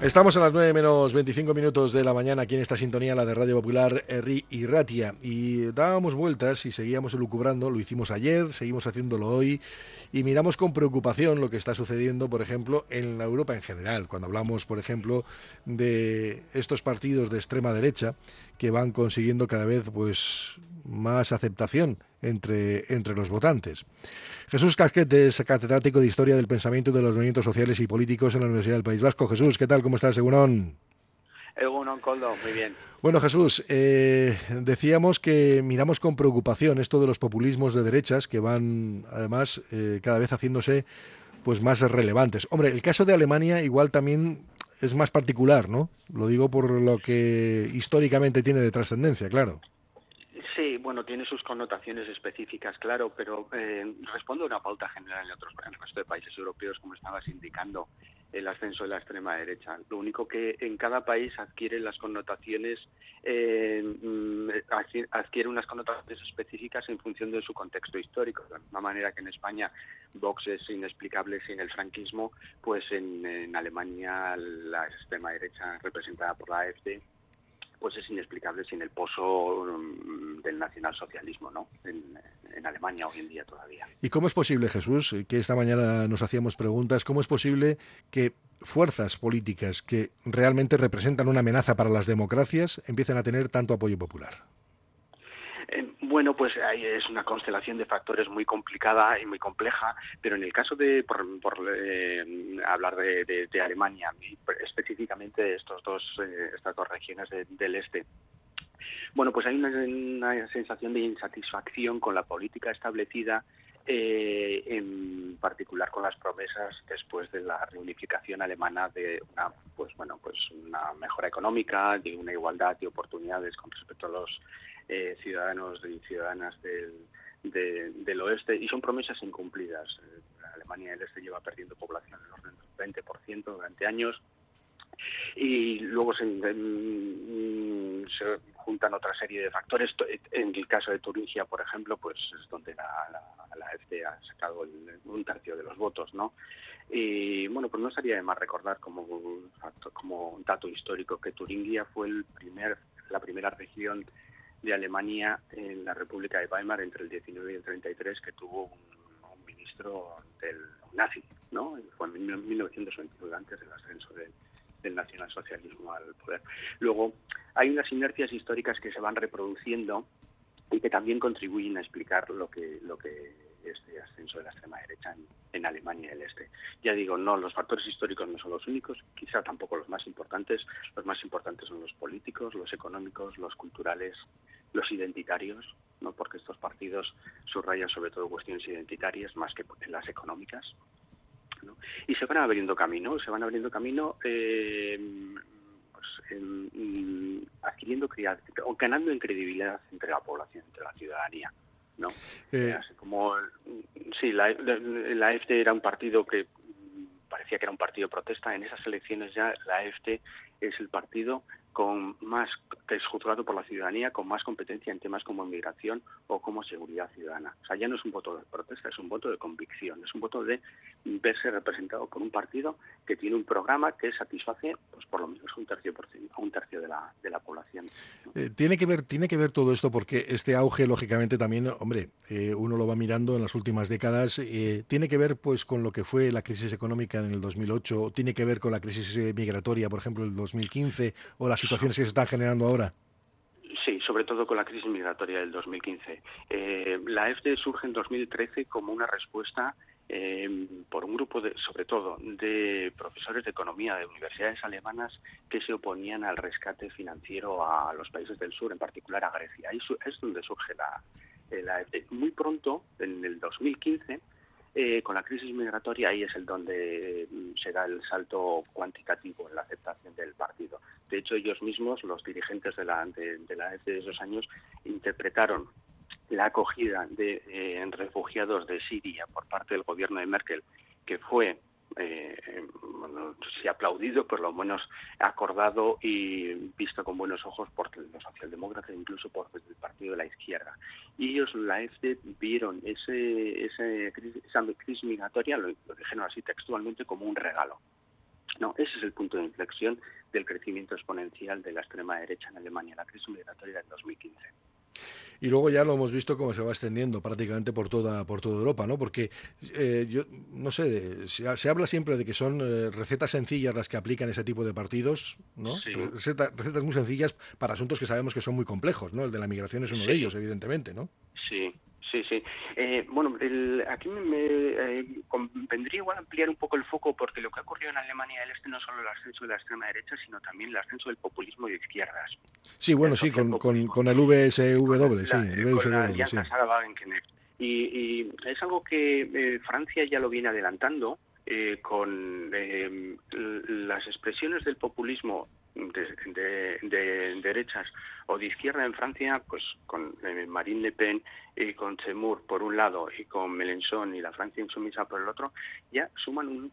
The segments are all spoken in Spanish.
Estamos a las 9 menos 25 minutos de la mañana aquí en esta sintonía, la de Radio Popular, Herri y Ratia. Y dábamos vueltas y seguíamos elucubrando, lo hicimos ayer, seguimos haciéndolo hoy, y miramos con preocupación lo que está sucediendo, por ejemplo, en la Europa en general. Cuando hablamos, por ejemplo, de estos partidos de extrema derecha que van consiguiendo cada vez pues más aceptación entre los votantes. Jesús Casquete es catedrático de Historia del Pensamiento y de los Movimientos Sociales y Políticos en la Universidad del País Vasco. Jesús, ¿qué tal? ¿Cómo estás, Egunon? Egunon, Koldo, muy bien. Bueno, Jesús, decíamos que miramos con preocupación esto de los populismos de derechas que van, además, cada vez haciéndose pues más relevantes. Hombre, el caso de Alemania igual también es más particular, ¿no? Lo digo por lo que históricamente tiene de trascendencia, claro. Sí, bueno, tiene sus connotaciones específicas, claro, pero responde a una pauta general en el resto de países europeos, como estabas indicando, el ascenso de la extrema derecha. Lo único que en cada país adquiere las connotaciones, adquiere unas connotaciones específicas en función de su contexto histórico. De la misma manera que en España Vox es inexplicable sin el franquismo, pues en Alemania la extrema derecha representada por la AfD pues es inexplicable sin el pozo del nacionalsocialismo, ¿no? En Alemania hoy en día todavía. ¿Y cómo es posible, Jesús, que esta mañana nos hacíamos preguntas, cómo es posible que fuerzas políticas que realmente representan una amenaza para las democracias empiecen a tener tanto apoyo popular? Bueno, pues ahí es una constelación de factores muy complicada y muy compleja, pero en el caso de hablar de Alemania, específicamente de estas dos regiones del este, bueno, pues hay una sensación de insatisfacción con la política establecida, en particular con las promesas después de la reunificación alemana de una mejora económica, de una igualdad de oportunidades con respecto a los ciudadanos y ciudadanas del oeste, y son promesas incumplidas. Alemania del Este lleva perdiendo población en el orden del 20% durante años, y luego se juntan otra serie de factores. En el caso de Turingia, por ejemplo, pues es donde la AfD ha sacado un tercio de los votos, ¿no? Y bueno, pues no estaría de más recordar como dato histórico que Turingia fue la primera región de Alemania en la República de Weimar entre el 19 y el 33 que tuvo un ministro del nazi, ¿no? Fue en 1922, antes del ascenso del nacionalsocialismo al poder. Luego, hay unas inercias históricas que se van reproduciendo y que también contribuyen a explicar lo que este ascenso de la extrema derecha en Alemania del Este. Ya digo, no, los factores históricos no son los únicos, quizá tampoco los más importantes. Los más importantes son los políticos, los económicos, los culturales, los identitarios, ¿no? Porque estos partidos subrayan sobre todo cuestiones identitarias más que las económicas, ¿no? Y se van abriendo camino, adquiriendo o ganando en credibilidad entre la población, entre la ciudadanía, ¿no? Así como la AfD era un partido que parecía que era un partido protesta. En esas elecciones ya la AfD es el partido que es juzgado por la ciudadanía con más competencia en temas como inmigración o como seguridad ciudadana. O sea, ya no es un voto de protesta, es un voto de convicción, es un voto de verse representado por un partido que tiene un programa que satisface pues por lo menos a un tercio de la población, ¿no? Tiene que ver todo esto porque este auge, lógicamente, también, hombre, uno lo va mirando en las últimas décadas, tiene que ver pues con lo que fue la crisis económica en el 2008, tiene que ver con la crisis migratoria, por ejemplo, en el 2015, o las situaciones que se están generando ahora. Sí, sobre todo con la crisis migratoria del 2015. La AfD surge en 2013 como una respuesta por un grupo, sobre todo, de profesores de economía de universidades alemanas que se oponían al rescate financiero a los países del sur, en particular a Grecia. Ahí es donde surge la AfD. Muy pronto, en el 2015, con la crisis migratoria, ahí es el donde se da el salto cuantitativo en la aceptación del partido. De hecho, ellos mismos, los dirigentes de la AfD de esos años, interpretaron la acogida de refugiados de Siria por parte del gobierno de Merkel, que fue sí aplaudido, por lo menos acordado y visto con buenos ojos por los socialdemócratas, incluso por el partido de la izquierda. Y ellos, la AfD, vieron esa crisis migratoria, lo dijeron así textualmente, como un regalo. No, ese es el punto de inflexión del crecimiento exponencial de la extrema derecha en Alemania, la crisis migratoria del 2015. Y luego ya lo hemos visto cómo se va extendiendo prácticamente por toda Europa, ¿no? Porque yo no sé, se habla siempre de que son recetas sencillas las que aplican ese tipo de partidos, ¿no? Sí. Recetas muy sencillas para asuntos que sabemos que son muy complejos, ¿no? El de la migración es uno de ellos, evidentemente, ¿no? Sí. Bueno, aquí me convendría igual ampliar un poco el foco, porque lo que ha ocurrido en Alemania del Este no solo el ascenso de la extrema derecha, sino también el ascenso del populismo de izquierdas. Sí, bueno, sí, con el VSW, sí, el VSW, con la alianza Sarah-Wagenknecht. Y es algo que Francia ya lo viene adelantando con las expresiones del populismo de derechas o de izquierda en Francia, pues con Marine Le Pen y con Zemmour por un lado y con Mélenchon y la Francia insumisa por el otro, ya suman un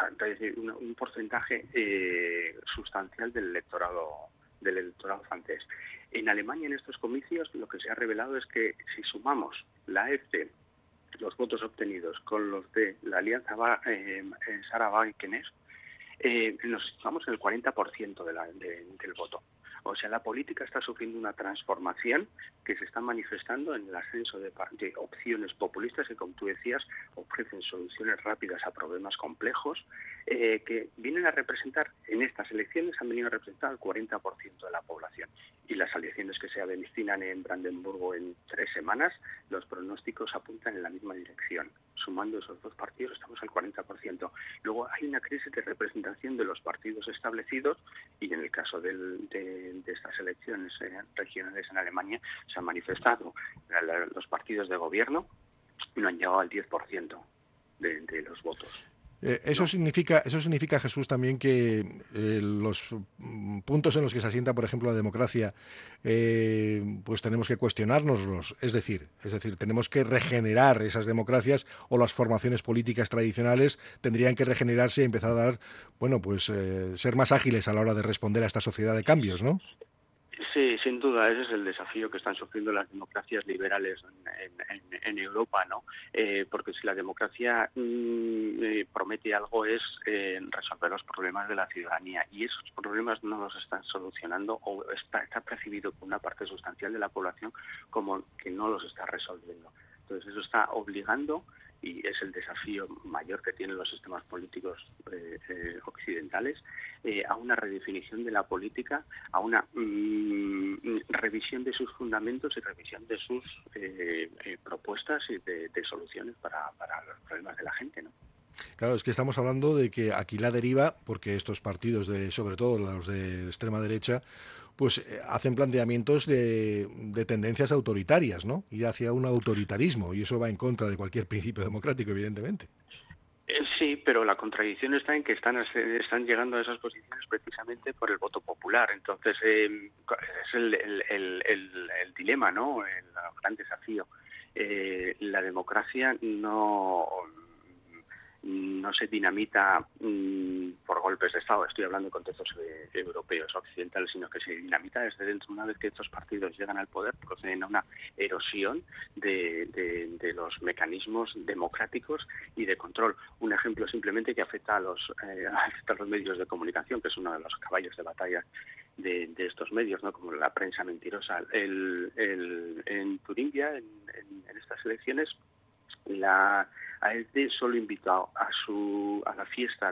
porcentaje sustancial del electorado francés. En Alemania, en estos comicios, lo que se ha revelado es que si sumamos la AfD, los votos obtenidos, con los de la alianza Sarah-Wagenknecht, nos situamos en el 40% del voto. O sea, la política está sufriendo una transformación que se está manifestando en el ascenso de opciones populistas que, como tú decías, ofrecen soluciones rápidas a problemas complejos, que vienen a representar, en estas elecciones han venido a representar al 40% de la población. Y las elecciones que se avecinan en Brandenburgo en 3 semanas, los pronósticos apuntan en la misma dirección. Sumando esos dos partidos estamos al 40%. Luego hay una crisis de representación de los partidos establecidos, y en el caso de estas elecciones regionales en Alemania se han manifestado los partidos de gobierno, no han llegado al 10% de los votos. Eso significa, Jesús, también que los puntos en los que se asienta, por ejemplo, la democracia, pues tenemos que cuestionárnoslos. Es decir, tenemos que regenerar esas democracias, o las formaciones políticas tradicionales tendrían que regenerarse y empezar a dar, bueno, pues ser más ágiles a la hora de responder a esta sociedad de cambios, ¿no? Sí, sin duda, ese es el desafío que están sufriendo las democracias liberales en Europa, ¿no? Porque si la democracia promete algo es resolver los problemas de la ciudadanía, y esos problemas no los están solucionando, o está percibido por una parte sustancial de la población como que no los está resolviendo. Entonces eso está obligando, y es el desafío mayor que tienen los sistemas políticos occidentales, a una redefinición de la política, a una revisión de sus fundamentos y revisión de sus propuestas y de soluciones para los problemas de la gente, ¿no? Claro, es que estamos hablando de que aquí la deriva, porque estos partidos, sobre todo los de extrema derecha, pues hacen planteamientos de tendencias autoritarias, ¿no? Ir hacia un autoritarismo, y eso va en contra de cualquier principio democrático, evidentemente. Sí, pero la contradicción está en que están llegando a esas posiciones precisamente por el voto popular. Entonces, es el dilema, ¿no? El gran desafío. La democracia no se dinamita por golpes de Estado. Estoy hablando de contextos europeos, occidentales, sino que se dinamita desde dentro. Una vez que estos partidos llegan al poder, proceden a una erosión de los mecanismos democráticos y de control. Un ejemplo simplemente que afecta a los medios de comunicación, que es uno de los caballos de batalla de estos medios, ¿no? Como la prensa mentirosa. En Turingia, en estas elecciones, la AfD solo invitó a la fiesta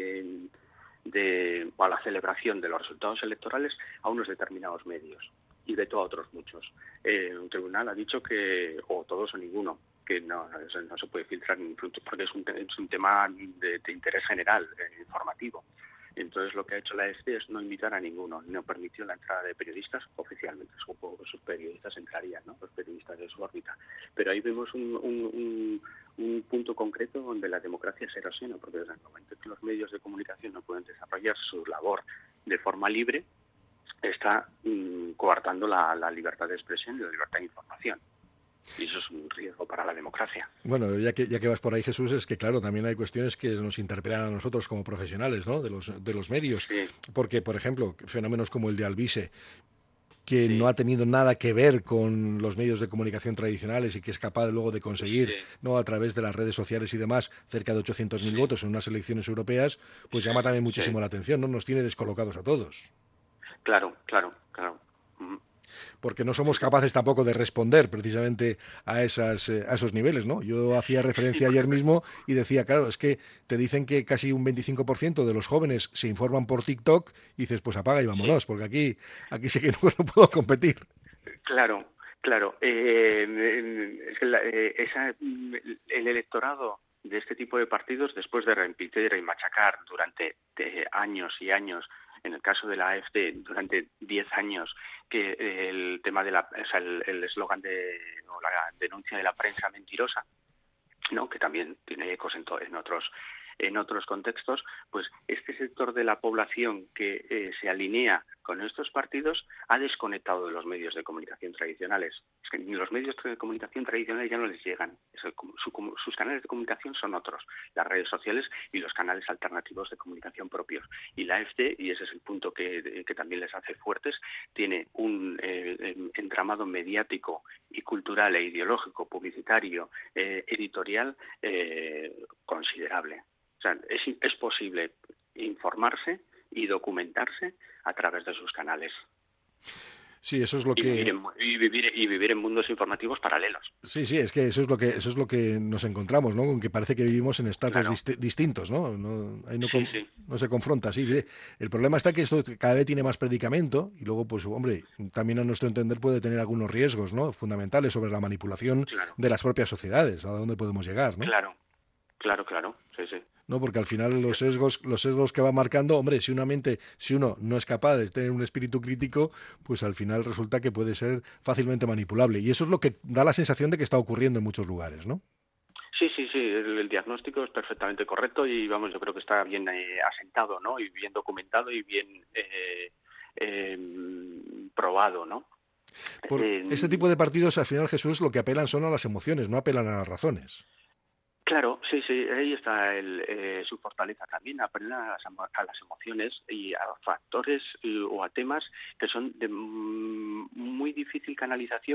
o a la celebración de los resultados electorales a unos determinados medios, y vetó a otros muchos. Un tribunal ha dicho que o todos o ninguno, que no se puede filtrar, porque es un tema de interés general, informativo. Entonces lo que ha hecho la AfD es no invitar a ninguno, no permitió la entrada de periodistas oficialmente. Supongo que sus periodistas entrarían, ¿no? Los periodistas de su órbita. Pero ahí vemos un punto concreto donde la democracia se erosiona, porque desde el momento que los medios de comunicación no pueden desarrollar su labor de forma libre, está coartando la libertad de expresión y la libertad de información. Y eso es un riesgo para la democracia. Bueno, ya que vas por ahí, Jesús, es que claro, también hay cuestiones que nos interpelan a nosotros como profesionales, ¿no? De los medios. Sí. Porque, por ejemplo, fenómenos como el de Alvise, que no sí, ha tenido nada que ver con los medios de comunicación tradicionales y que es capaz luego de sí, conseguir, ¿no?, a través de las redes sociales y demás, cerca de 800.000 sí, votos en unas elecciones europeas, pues llama también sí. muchísimo la atención, ¿no? Nos tiene descolocados a todos. Claro, claro, claro. Ujú. Porque no Sí, somos sí. capaces tampoco de responder precisamente a esos niveles, ¿no? Yo hacía Sí, referencia ayer porque mismo y decía, claro, es que te dicen que casi un 25% de los jóvenes se informan por TikTok y dices, pues apaga y sí, vámonos, porque aquí sí que no puedo competir. claro, claro. Es que el electorado de este tipo de partidos, después de repetir y machacar durante años y años, en el caso de la AfD, durante 10 años, que el tema de o sea, el eslogan o la denuncia de la prensa mentirosa, ¿no? Que también tiene ecos en otros contextos, pues este sector de la población que se alinea con estos partidos ha desconectado de los medios de comunicación tradicionales. Es que los medios de comunicación tradicionales ya no les llegan. Sus canales de comunicación son otros, las redes sociales y los canales alternativos de comunicación propios. Y la AfD, y ese es el punto que también les hace fuertes, tiene un entramado mediático y cultural e ideológico, publicitario, editorial considerable. O sea, es posible informarse y documentarse a través de sus canales Sí, eso es lo y vivir que en mundos informativos paralelos. sí, sí, es que eso es lo que nos encontramos, ¿no? Con que parece que vivimos en estratos Claro, distintos, ¿no? Ahí sí, sí, no se confronta, sí, sí. El problema está que esto cada vez tiene más predicamento y luego, pues, hombre, también a nuestro entender puede tener algunos riesgos, ¿no?, fundamentales sobre la manipulación claro, de las propias sociedades, a dónde podemos llegar, ¿no? claro, claro, claro, sí, sí, ¿No? Porque al final es cierto. los sesgos que va marcando, hombre, si uno no es capaz de tener un espíritu crítico, pues al final resulta que puede ser fácilmente manipulable. Y eso es lo que da la sensación de que está ocurriendo en muchos lugares, ¿no? Sí, sí, sí, el diagnóstico es perfectamente correcto y vamos, yo creo que está bien asentado, ¿no? Y bien documentado y bien eh, probado, ¿no? Por este Eh, tipo de partidos, al final, Jesús, lo que apelan son a las emociones, no apelan a las razones. Claro, sí, sí, ahí está su fortaleza también, aprender a las emociones y a factores o a temas que son de muy difícil canalización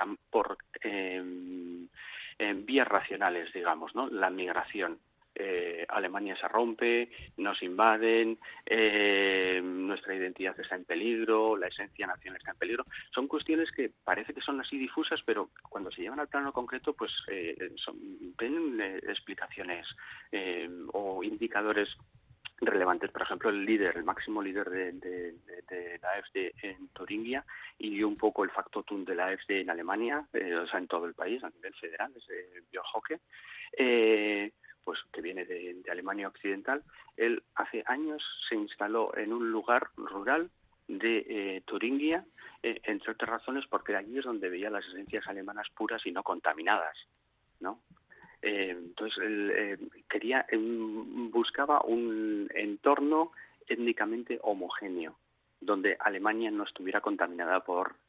por vías racionales, digamos, ¿no? La migración. Alemania se rompe, nos invaden, nuestra identidad está en peligro, la esencia nacional está en peligro. Son cuestiones que parece que son así difusas, pero cuando se llevan al plano concreto, pues tienen explicaciones o indicadores relevantes. Por ejemplo, el máximo líder de la AfD en Turingia y un poco el factotum de la AfD en Alemania, o sea, en todo el país, a nivel federal, es Björn Höcke, pues que viene de Alemania Occidental. Él hace años se instaló en un lugar rural de Turingia, entre otras razones porque allí es donde veía las esencias alemanas puras y no contaminadas, ¿no? Entonces él buscaba un entorno étnicamente homogéneo, donde Alemania no estuviera contaminada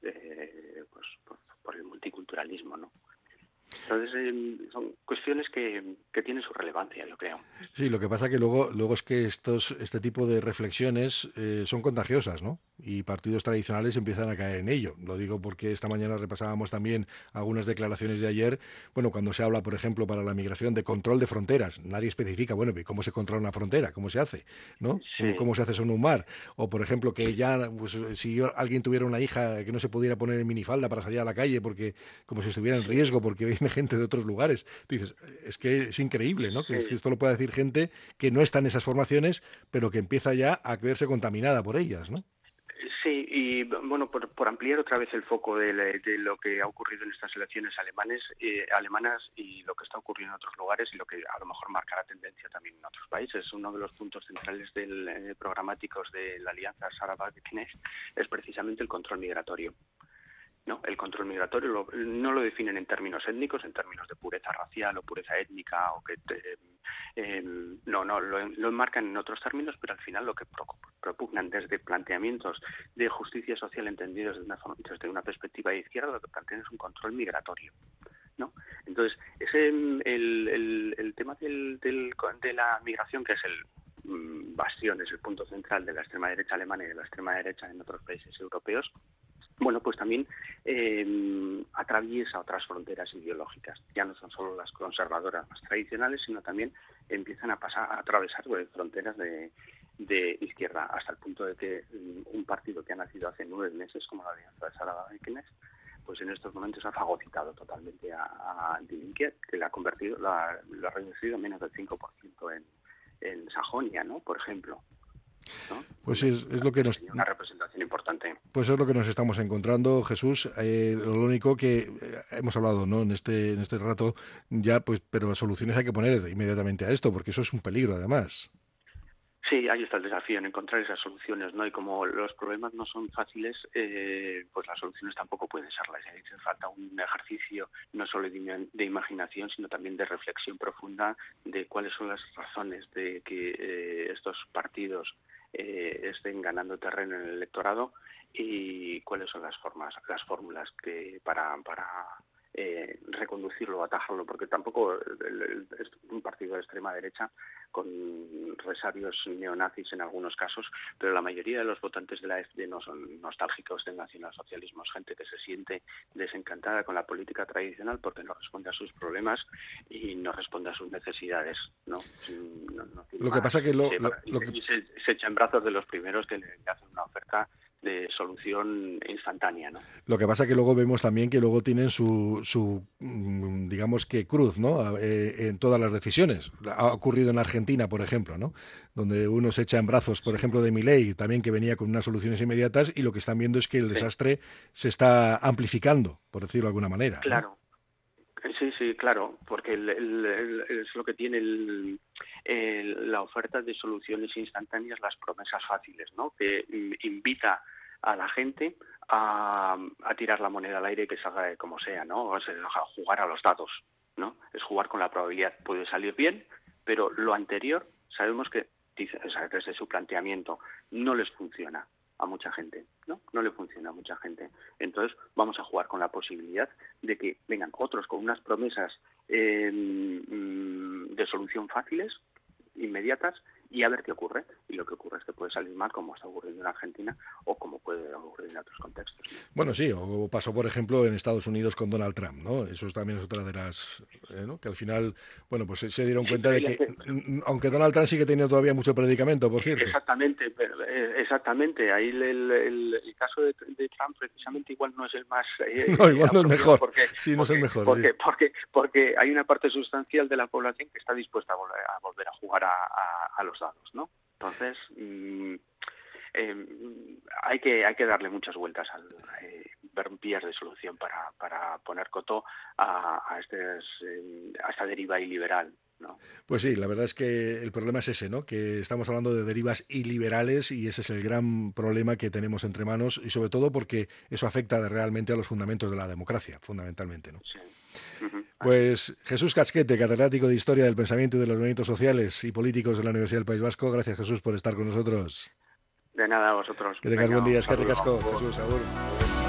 por el multiculturalismo, ¿no? Entonces son cuestiones que tienen su relevancia, yo creo. Sí, lo que pasa que luego es que este tipo de reflexiones son contagiosas, ¿no? Y partidos tradicionales empiezan a caer en ello. Lo digo porque esta mañana repasábamos también algunas declaraciones de ayer. Bueno, cuando se habla, por ejemplo, para la migración de control de fronteras, nadie especifica, bueno, ¿y cómo se controla una frontera? ¿Cómo se hace? ¿No? Sí, ¿Cómo se hace eso en un mar? O, por ejemplo, que ya, pues, si alguien tuviera una hija que no se pudiera poner en minifalda para salir a la calle porque como si estuviera en sí, riesgo porque viene gente de otros lugares. Dices, es que es increíble, ¿no? Que sí. esto lo puede decir gente que no está en esas formaciones, pero que empieza ya a verse contaminada por ellas, ¿no? Sí, y bueno, por ampliar otra vez el foco de lo que ha ocurrido en estas elecciones alemanas y lo que está ocurriendo en otros lugares y lo que a lo mejor marcará tendencia también en otros países. Uno de los puntos centrales programáticos de la Alianza Sarah-Wagenknecht es precisamente el control migratorio. ¿No? El control migratorio no lo definen en términos étnicos, en términos de pureza racial o pureza étnica, o no, lo enmarcan en otros términos, pero al final lo que propugnan desde planteamientos de justicia social entendidos desde una perspectiva de izquierda, lo que plantean es un control migratorio, ¿no? Entonces, el tema de la migración, que es el bastión, es el punto central de la extrema derecha alemana y de la extrema derecha en otros países europeos, bueno, pues también atraviesa otras fronteras ideológicas. Ya no son solo las conservadoras más tradicionales, sino también empiezan a atravesar fronteras de izquierda, hasta el punto de que un partido que ha nacido hace 9 meses, como la Alianza de Sara Báquenes, pues en estos momentos ha fagocitado totalmente a Die Linke, que la ha reducido a menos del 5% en Sajonia, ¿no? Por ejemplo, ¿no? Pues es lo que nos... Una representación importante. Pues es lo que nos estamos encontrando, Jesús. Lo único que hemos hablado, ¿no?, en este rato ya, pues, pero las soluciones hay que poner inmediatamente a esto, porque eso es un peligro, además. Sí, ahí está el desafío, en encontrar esas soluciones, ¿no? Y como los problemas no son fáciles, pues las soluciones tampoco pueden serlas. Hace falta un ejercicio no solo de imaginación, sino también de reflexión profunda de cuáles son las razones de que estos partidos estén ganando terreno en el electorado y cuáles son las fórmulas que para reconducirlo o atajarlo, porque tampoco es un partido de extrema derecha con resabios neonazis en algunos casos, pero la mayoría de los votantes de la AfD no son nostálgicos del nacionalsocialismo, es gente que se siente desencantada con la política tradicional porque no responde a sus problemas y no responde a sus necesidades, ¿no? Lo que pasa que se echa en brazos de los primeros que le hacen una oferta de solución instantánea, ¿no? Lo que pasa que luego vemos también que luego tienen su digamos que cruz, ¿no?, en todas las decisiones. Ha ocurrido en Argentina, por ejemplo, ¿no?, donde uno se echa en brazos, por ejemplo, de Milei, también, que venía con unas soluciones inmediatas, y lo que están viendo es que el desastre se está amplificando, por decirlo de alguna manera, claro, ¿no? Sí, claro, porque es lo que tiene la oferta de soluciones instantáneas, las promesas fáciles, ¿no? Que invita a la gente a tirar la moneda al aire y que salga de como sea, ¿no? O sea, a jugar a los datos, ¿no? Es jugar con la probabilidad. Puede salir bien, pero lo anterior sabemos que, desde su planteamiento, no les funciona a mucha gente, ¿no? No le funciona a mucha gente. Entonces vamos a jugar con la posibilidad de que vengan otros con unas promesas de solución fáciles, inmediatas, y a ver qué ocurre. Y lo que ocurre es que puede salir mal, como está ocurriendo en Argentina o como puede ocurrir en otros contextos, ¿no? Bueno, sí, o pasó, por ejemplo, en Estados Unidos con Donald Trump, ¿no? Eso también es otra de las... ¿no?, que al final, bueno, pues se dieron cuenta de que, aunque Donald Trump sigue teniendo todavía mucho predicamento, por cierto. Exactamente. Ahí el caso de Trump precisamente igual no es el más... no, igual no es mejor. No es el mejor. Porque hay una parte sustancial de la población que está dispuesta a volver a jugar a los dados, ¿no? Entonces, hay que darle muchas vueltas al ver vías de solución para poner coto a esta deriva iliberal, ¿no? Pues sí, la verdad es que el problema es ese, ¿no?, que estamos hablando de derivas iliberales, y ese es el gran problema que tenemos entre manos, y sobre todo porque eso afecta realmente a los fundamentos de la democracia, fundamentalmente, ¿no? Sí. Pues Jesús Casquete, catedrático de Historia del Pensamiento y de los Movimientos Sociales y Políticos de la Universidad del País Vasco. Gracias, Jesús, por estar con nosotros. De nada, a vosotros. Que tengas buen día. Es que ricasco, Jesús, agur.